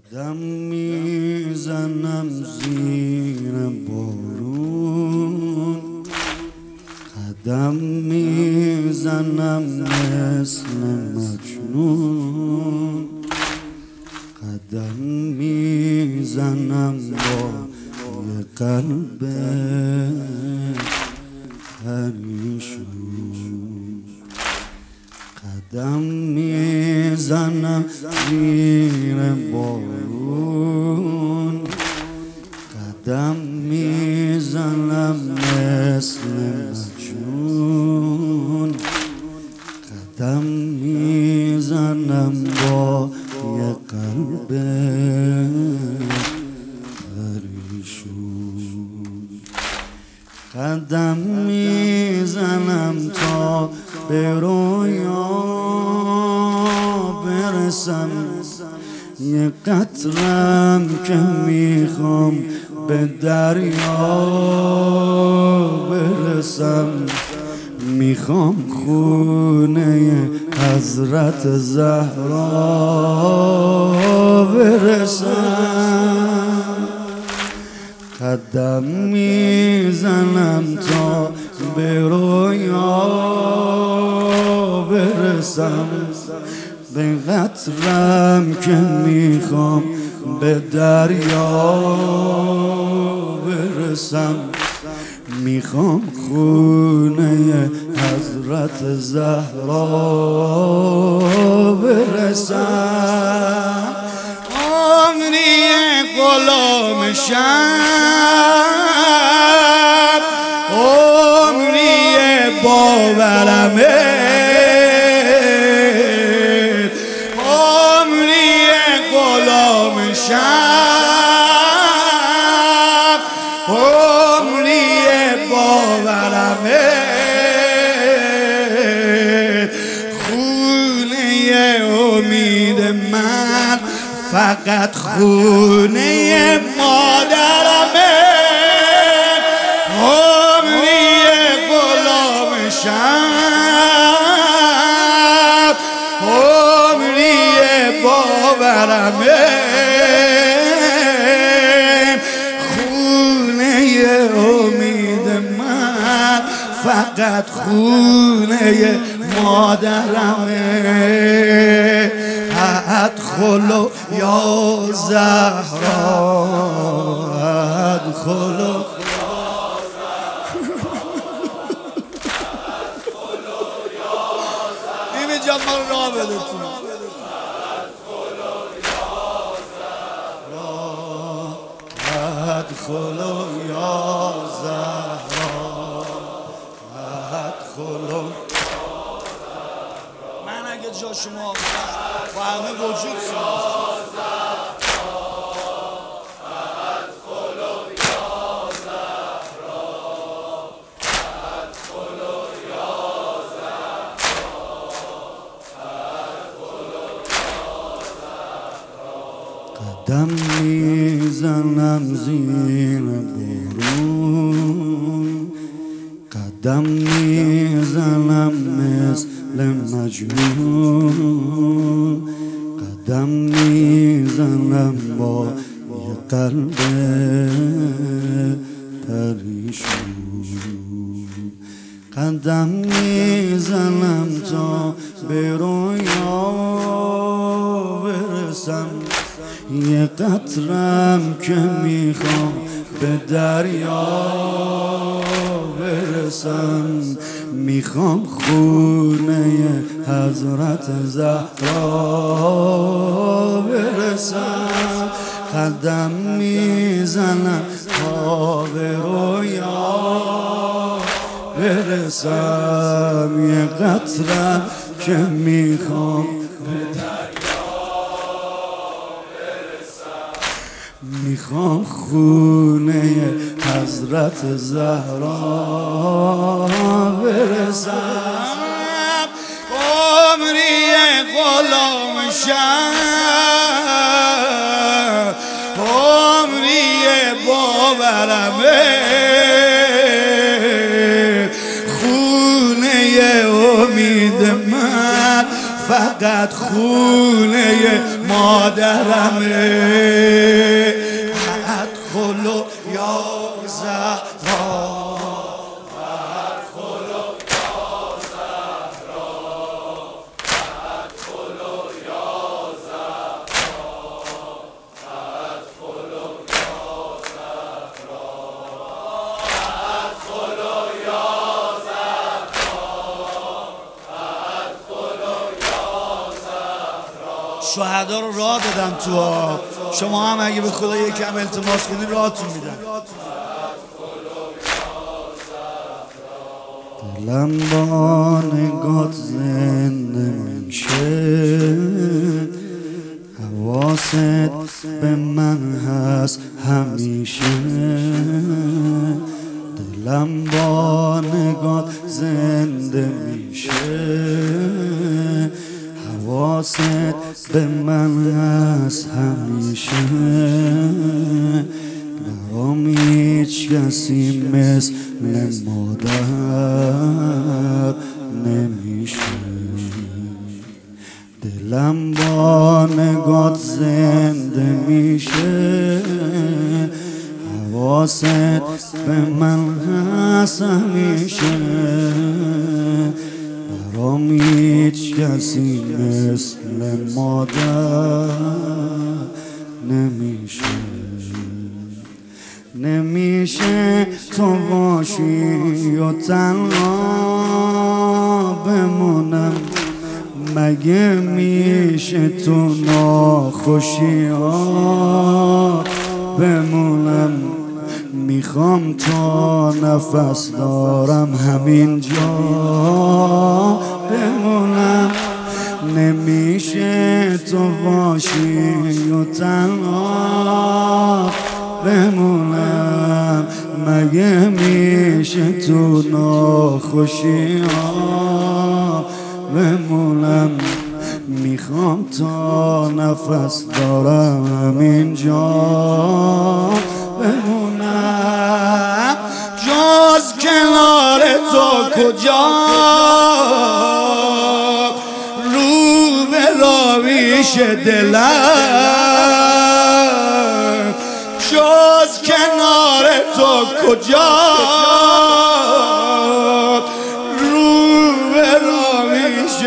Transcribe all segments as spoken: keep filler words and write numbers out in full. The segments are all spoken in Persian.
قدم میزنم زیر بارون، قدم میزنم مثل مجنون، قدم میزنم با یه قلب پریشون، قدم میزنم زیر بارون، قدم میزنم مثل مجنون، قدم میزنم با یه قلب پریشون، قدم میزنم تا به رویا برسم، یه قطرم که میخوام به دریا برسم، میخوام خونه حضرت زهرا برسم، قدم میزنم تا به رویا برسم، به قطرم که میخوام به دریا برسم، میخوام خونه حضرت زهرا برسم، عمری غلام شب، عمری باورمه، عمری غلام شب، عمری باورمه، خونه امید من فقط خونه مادرمه، عمری غلام شب، عمری باورمه، خونه امید من فقط خونه مادرمه، ادخلوا یا زهرا، ادخلوا بیبی جان ما راه بده تو، ادخلوا یا زهرا، ادخلوا، من اگه جا شما با همه وجود سازم قدم میزنم زیر بارون، قدم میزنم مثل مجنون، قدم میزنم با یه قلب پریشون، قدم میزنم تا به رویا برسم، یه قطرم که میخوام به دریا برسم، میخوام خونه حضرت زهرا برسم، قدم میزنم تا به رویا برسم، یه قطرم که میخوام به میخوام خونه حضرت زهرا برسم، عمری غلام شب، عمری باورمه، خونه امید من فقط خونه مادرمه ادخلوا یا زهرا شهدا رو راه دادم تو آب. شما هم اگه به خدا یکم التماس کنید راهتون میدن. دلم با نگات زنده میشه، حواست به من هست همیشه. دلم با نگات زنده میشه، حواست به من هست همیشه. برام هیچ کسی مثل مادر نمیشه. دلم با نگات زنده میشه، حواست به من هست همیشه. برام هیچ کسی مثل مادر نمیشه. نمیشه تو باشی و تنها بمونم، مگه میشه تو ناخوشی ها بمونم. میخوام تا نفس دارم همینجا بمونم. نمیشه تو باشی و تنها بمونم، مگه میشه تو ناخوشی ها بمونم. میخوام تا نفس دارم همینجا بمونم. جز کنار تو کجا رو به راویش دلم، جز کنار تو کجا رو به راویش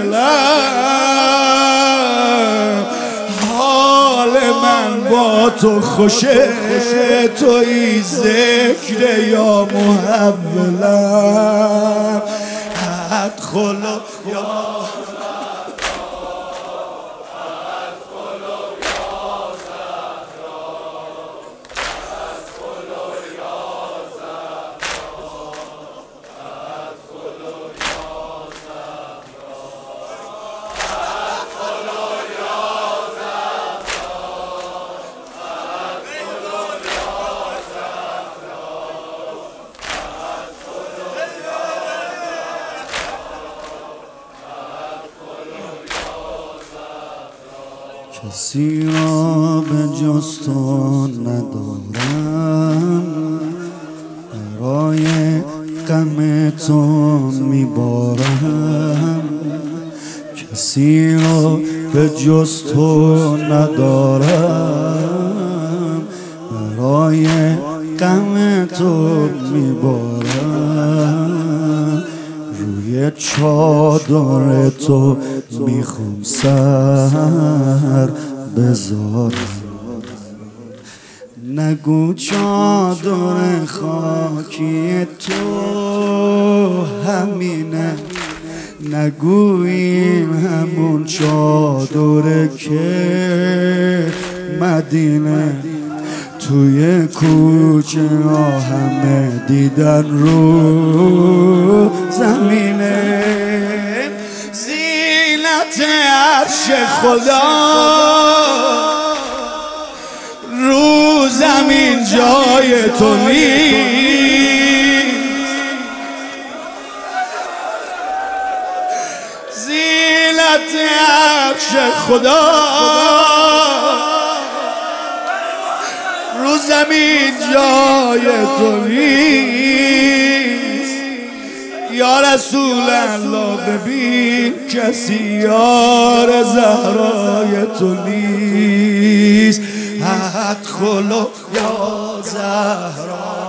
دلم. حال من با تو خوشه، توی ذکر یا محولم. ادخلوا یا کسی را به جز تو ندارم، برای غم تو میبارم. کسی را به جز تو ندارم، برای غم تو میبارم. روی چادر تو میخوام سر بذارم. نگو چادر خاکی تو همینه، نگو این همون چادره که مدینه. توی کوچه ها همه دیدن رو زمینه. زینت عرش خدا رو زمین جای تو نیست. زینت عرش خدا رو زمین جای تو نیست. یا رسول الله ببین کسی یار زهرای تو نیست ادخلوا یا زهرا